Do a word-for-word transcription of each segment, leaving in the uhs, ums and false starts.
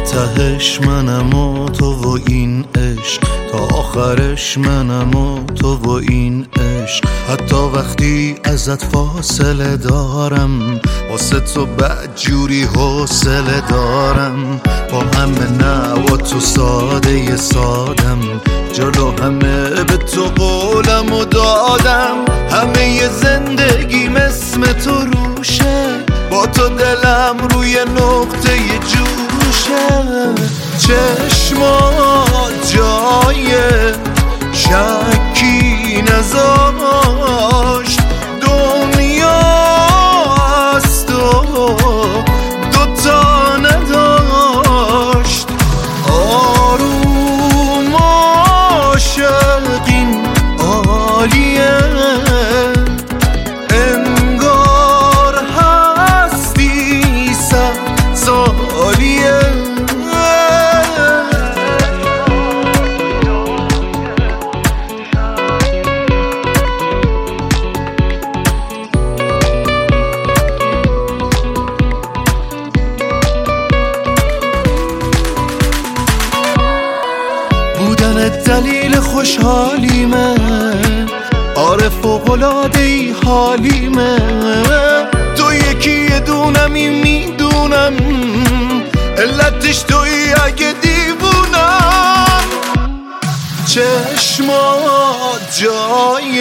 تهش منم و تو و این عشق، تا آخرش منم و تو و این عشق. حتی وقتی ازت فاصله دارم، واسه تو بدجوری حوصله دارم. با همه نوا تو ساده سادم، جلو همه به تو قولم و دادم. همه ی زندگیم اسم تو روشه، با تو دلم روی نقطه ی جوشه. چشمات جای شکی نذاشت، دنیا از تو دوتا نداشت. آروم عاشقین عالیه، انگار هستی صد سالیه. بودن دلیل خوشحالیمه، آره فوق‌العاده‌ای حالیمه. تو یکی دونمی میدونم، علتش تویی اگه دیوونم. چشمات جای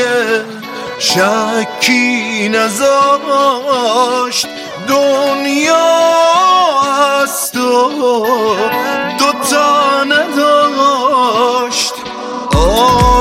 شکی نذاشت، دنیا از تو دوتا نداشت.